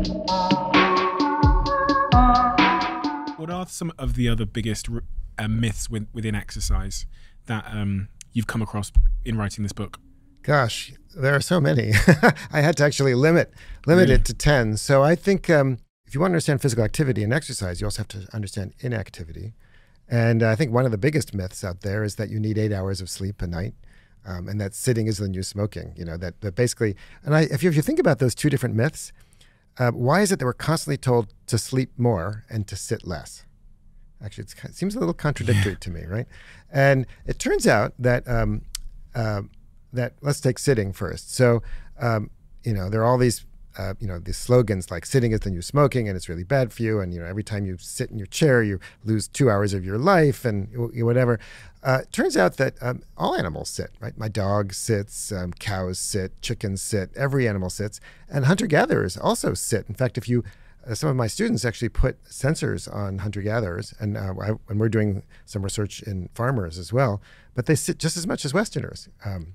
What are some of the other biggest myths within exercise that you've come across in writing this book? Gosh, there are so many. I had to actually limit Really? it to 10. So I think if you want to understand physical activity and exercise, you also have to understand inactivity. And I think one of the biggest myths out there is that you need 8 hours of sleep a night, and that sitting is the new smoking. You know, that basically, and if you think about those two different myths, why is it that we're constantly told to sleep more and to sit less? Actually, it seems a little contradictory to me, right? And it turns out that that let's take sitting first. So, there are all these, these slogans like "sitting is the new smoking" and it's really bad for you. And every time you sit in your chair, you lose 2 hours of your life and whatever. Turns out that all animals sit, right? My dog sits, cows sit, chickens sit, every animal sits, and hunter-gatherers also sit. In fact, if you some of my students actually put sensors on hunter-gatherers, and when we're doing some research in farmers as well, but they sit just as much as Westerners.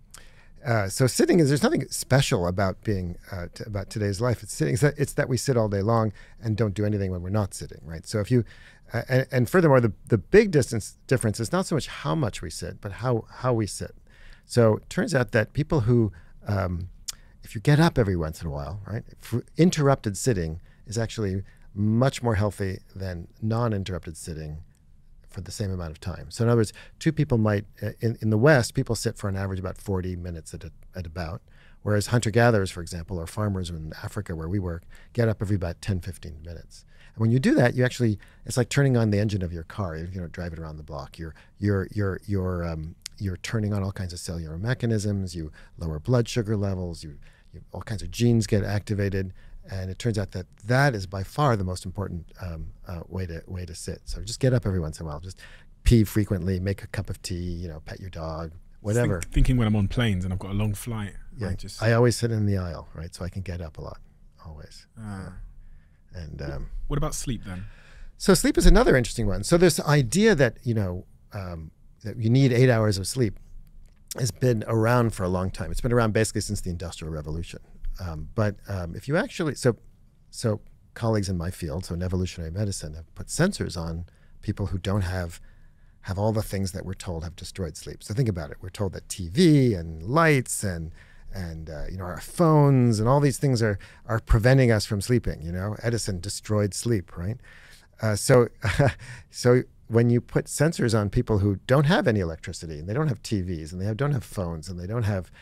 So sitting there's nothing special about being about today's life. It's that we sit all day long and don't do anything when we're not sitting, right? So if you and furthermore, the big difference is not so much how much we sit, but how we sit. So it turns out that people who if you get up every once in a while, right, interrupted sitting is actually much more healthy than non-interrupted sitting for the same amount of time. So in other words, two people might, in the West, people sit for an average about 40 minutes at about, whereas hunter-gatherers, for example, or farmers in Africa where we work, get up every about 10, 15 minutes. And when you do that, it's like turning on the engine of your car. You don't drive it around the block. You're turning on all kinds of cellular mechanisms. You lower blood sugar levels. All kinds of genes get activated. And it turns out that is by far the most important way to sit. So just get up every once in a while. Just pee frequently, make a cup of tea, pet your dog, whatever. Thinking when I'm on planes and I've got a long flight. Yeah, I always sit in the aisle, right? So I can get up a lot, always. And what about sleep then? So sleep is another interesting one. So this idea that that you need 8 hours of sleep has been around for a long time. It's been around basically since the Industrial Revolution. But if you actually, so colleagues in my field, so in evolutionary medicine, have put sensors on people who don't have all the things that we're told have destroyed sleep. So think about it. We're told that TV and lights and our phones and all these things are preventing us from sleeping. Edison destroyed sleep, right? So when you put sensors on people who don't have any electricity and they don't have TVs and they don't have phones and they don't have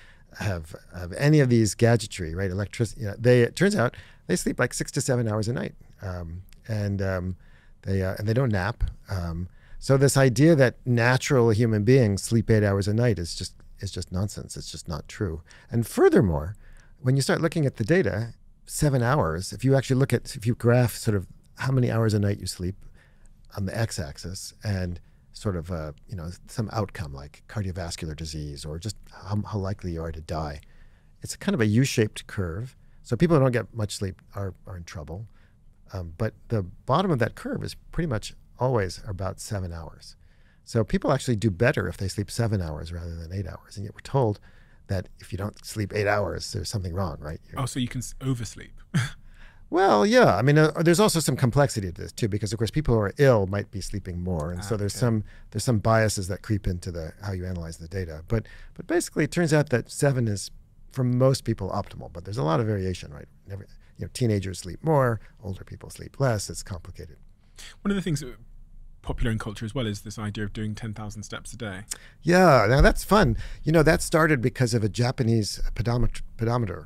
any of these gadgetry, right? Electricity. It turns out they sleep like 6 to 7 hours a night, and they don't nap. So this idea that natural human beings sleep 8 hours a night is just nonsense. It's just not true. And furthermore, when you start looking at the data, 7 hours. If you graph sort of how many hours a night you sleep on the x-axis and sort of some outcome like cardiovascular disease or just how likely you are to die. It's kind of a U-shaped curve. So people who don't get much sleep are in trouble. But the bottom of that curve is pretty much always about 7 hours. So people actually do better if they sleep 7 hours rather than 8 hours. And yet we're told that if you don't sleep 8 hours, there's something wrong, right? So you can oversleep. Well, yeah. I mean, there's also some complexity to this too, because of course people who are ill might be sleeping more, and so there's some biases that creep into how you analyze the data. But basically, it turns out that 7 is for most people optimal. But there's a lot of variation, right? Teenagers sleep more, older people sleep less. It's complicated. One of the things that popular in culture as well is this idea of doing 10,000 steps a day. Yeah, now that's fun. That started because of a Japanese pedometer.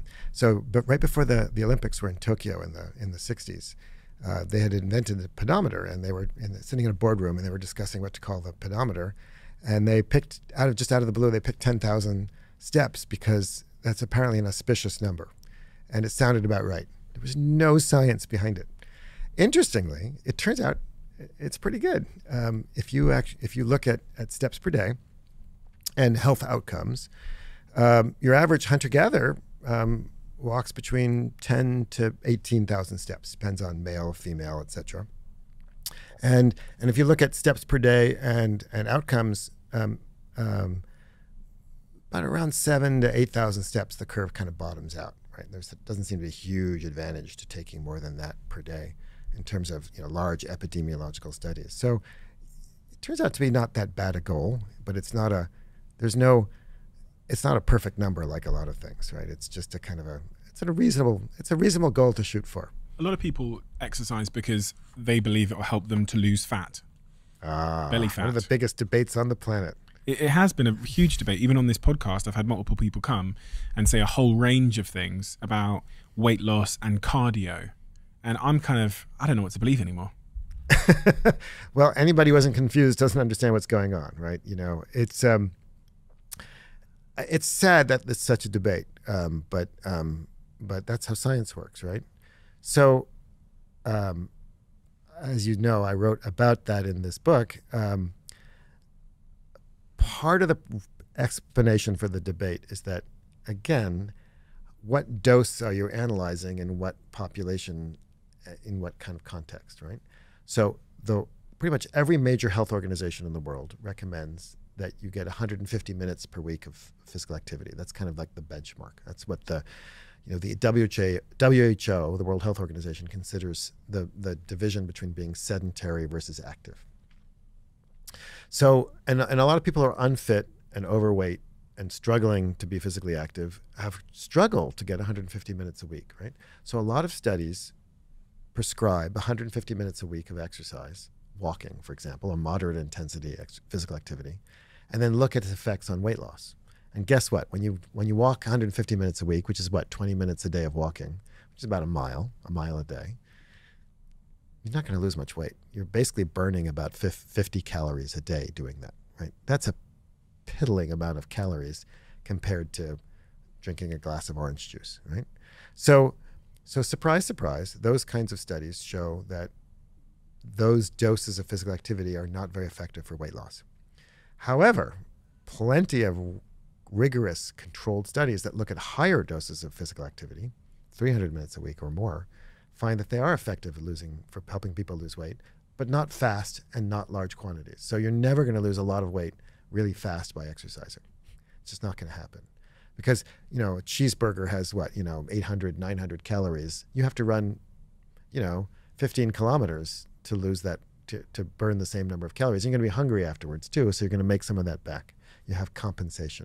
But right before the Olympics were in Tokyo in the 60s, they had invented the pedometer, and they were sitting in a boardroom and they were discussing what to call the pedometer, and they picked out of the blue 10,000 steps because that's apparently an auspicious number, and it sounded about right. There was no science behind it. Interestingly, it turns out it's pretty good. If you look at steps per day and health outcomes, your average hunter-gatherer walks between 10 to 18,000 steps, depends on male, female, etc. And if you look at steps per day and outcomes, about around 7 to 8,000 steps, the curve kind of bottoms out, right? There doesn't seem to be a huge advantage to taking more than that per day in terms of large epidemiological studies. So it turns out to be not that bad a goal, but it's not a perfect number like a lot of things, right? It's just it's a reasonable goal to shoot for. A lot of people exercise because they believe it will help them to lose fat, belly fat. One of the biggest debates on the planet. It has been a huge debate. Even on this podcast, I've had multiple people come and say a whole range of things about weight loss and cardio. And I'm I don't know what to believe anymore. Well, anybody who isn't confused doesn't understand what's going on, right? It's sad that it's such a debate, but that's how science works, right? So, as you know, I wrote about that in this book. Part of the explanation for the debate is that, again, what dose are you analyzing in what population, in what kind of context, right? So pretty much every major health organization in the world recommends that you get 150 minutes per week of physical activity. That's kind of like the benchmark. That's what the WHO, the World Health Organization, considers the division between being sedentary versus active. So, and a lot of people who are unfit and overweight and struggling to be physically active have struggled to get 150 minutes a week, right? So a lot of studies prescribe 150 minutes a week of exercise, walking, for example, a moderate intensity physical activity, and then look at its effects on weight loss. And guess what? When you walk 150 minutes a week, which is 20 minutes a day of walking, which is about a mile a day, you're not going to lose much weight. You're basically burning about 50 calories a day doing that, right? That's a piddling amount of calories compared to drinking a glass of orange juice, right? So surprise, surprise, those kinds of studies show that those doses of physical activity are not very effective for weight loss. However, plenty of rigorous controlled studies that look at higher doses of physical activity, 300 minutes a week or more, find that they are effective for helping people lose weight, but not fast and not large quantities. So you're never going to lose a lot of weight really fast by exercising. It's just not going to happen. Because, a cheeseburger has 800, 900 calories. You have to run, 15 kilometers to lose that, to burn the same number of calories. You're going to be hungry afterwards too, so you're going to make some of that back. You have compensation.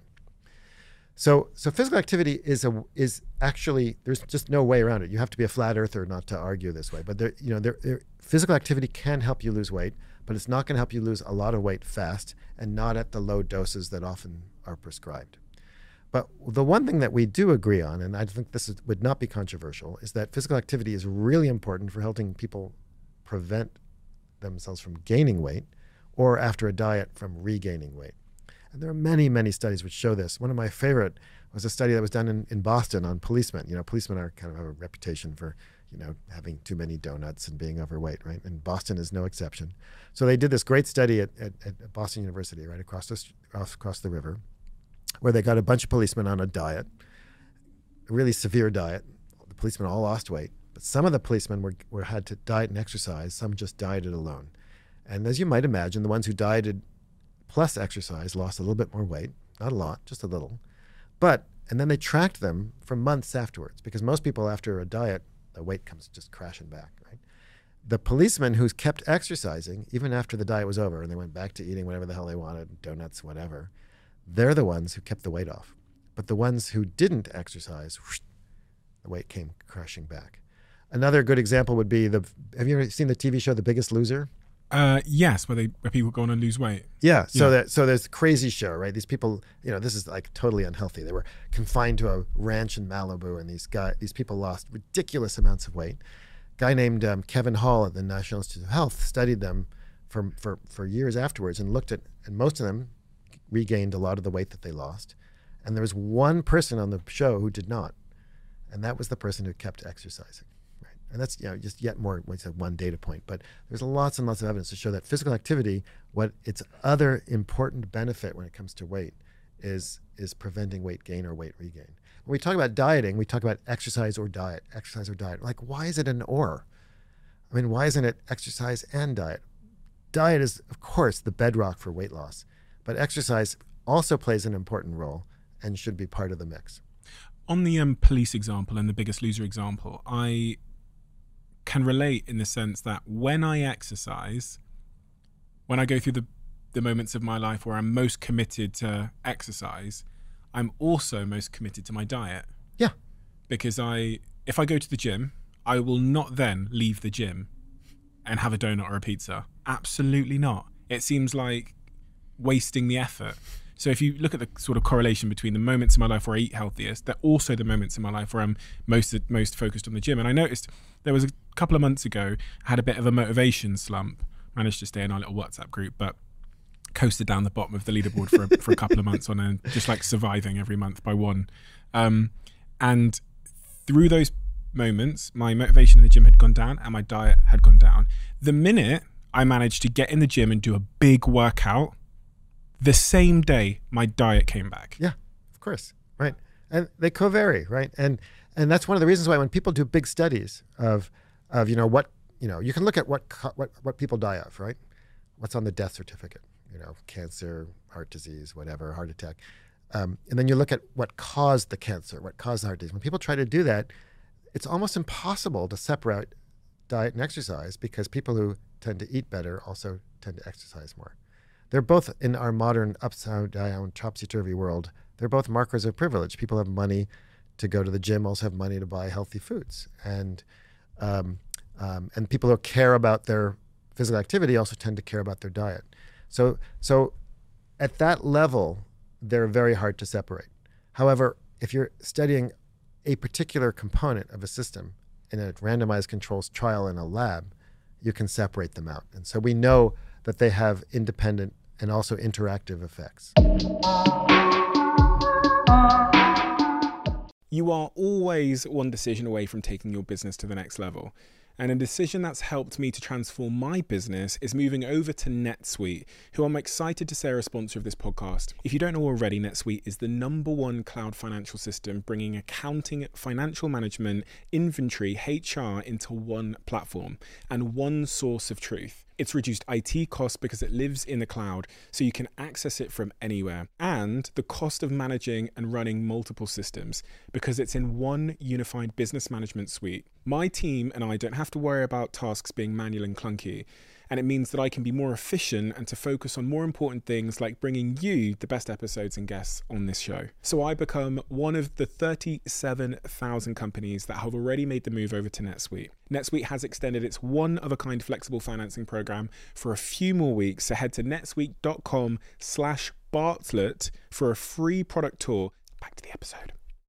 So physical activity is actually, there's just no way around it. You have to be a flat earther not to argue this way. But physical activity can help you lose weight, but it's not going to help you lose a lot of weight fast and not at the low doses that often are prescribed. But the one thing that we do agree on, and I think this would not be controversial, is that physical activity is really important for helping people prevent themselves from gaining weight or after a diet from regaining weight. And there are many, many studies which show this. One of my favorite was a study that was done in Boston on policemen. Policemen are kind of have a reputation for, having too many donuts and being overweight, right? And Boston is no exception. So they did this great study at Boston University, right across the river, where they got a bunch of policemen on a diet, a really severe diet. The policemen all lost weight, but some of the policemen had to diet and exercise. Some just dieted alone. And as you might imagine, the ones who dieted plus exercise lost a little bit more weight, not a lot, just a little. And then they tracked them for months afterwards, because most people after a diet, the weight comes just crashing back, right? The policemen who kept exercising, even after the diet was over and they went back to eating whatever the hell they wanted, donuts, whatever, they're the ones who kept the weight off. But the ones who didn't exercise, whoosh, the weight came crashing back. Another good example would be have you ever seen the TV show The Biggest Loser? Yes, where people go on and lose weight. Yeah, so there's a crazy show, right? These people, this is like totally unhealthy. They were confined to a ranch in Malibu, and these people lost ridiculous amounts of weight. A guy named Kevin Hall at the National Institute of Health studied them for years afterwards and looked at, and most of them regained a lot of the weight that they lost. And there was one person on the show who did not, and that was the person who kept exercising. And that's just yet more, one data point. But there's lots and lots of evidence to show that physical activity, what its other important benefit when it comes to weight is preventing weight gain or weight regain. When we talk about dieting, we talk about exercise or diet. Like, why is it an or? I mean, why isn't it exercise and diet? Diet is, of course, the bedrock for weight loss. But exercise also plays an important role and should be part of the mix. On the police example and the Biggest Loser example, I can relate in the sense that when I exercise, when I go through the moments of my life where I'm most committed to exercise, I'm also most committed to my diet. Yeah. Because if I go to the gym, I will not then leave the gym and have a donut or a pizza. Absolutely not. It seems like wasting the effort. So if you look at the sort of correlation between the moments in my life where I eat healthiest, they're also the moments in my life where I'm most focused on the gym. And I noticed there was a couple of months ago, I had a bit of a motivation slump, managed to stay in our little WhatsApp group, but coasted down the bottom of the leaderboard for a couple of months on just like surviving every month by one. And through those moments, my motivation in the gym had gone down and my diet had gone down. The minute I managed to get in the gym and do a big workout, the same day my diet came back. Yeah, of course, right. And they co-vary, right? And that's one of the reasons why when people do big studies of what you can look at what people die of, right? What's on the death certificate? Cancer, heart disease, whatever, heart attack. And then you look at what caused the cancer, what caused the heart disease. When people try to do that, it's almost impossible to separate diet and exercise because people who tend to eat better also tend to exercise more. They're both in our modern upside down, topsy-turvy world. They're both markers of privilege. People have money to go to the gym, also have money to buy healthy foods. And people who care about their physical activity also tend to care about their diet. So at that level, they're very hard to separate. However, if you're studying a particular component of a system in a randomized controls trial in a lab, you can separate them out. And so we know that they have independent and also interactive effects. You are always one decision away from taking your business to the next level. And a decision that's helped me to transform my business is moving over to NetSuite, who I'm excited to say are a sponsor of this podcast. If you don't know already, NetSuite is the #1 cloud financial system, bringing accounting, financial management, inventory, HR into one platform and one source of truth. It's reduced IT costs because it lives in the cloud, so you can access it from anywhere. And the cost of managing and running multiple systems because it's in one unified business management suite. My team and I don't have to worry about tasks being manual and clunky. And it means that I can be more efficient and to focus on more important things like bringing you the best episodes and guests on this show. So I become one of the 37,000 companies that have already made the move over to NetSuite. NetSuite has extended its one-of-a-kind flexible financing program for a few more weeks. So head to netsuite.com/Bartlett for a free product tour. Back to the episode.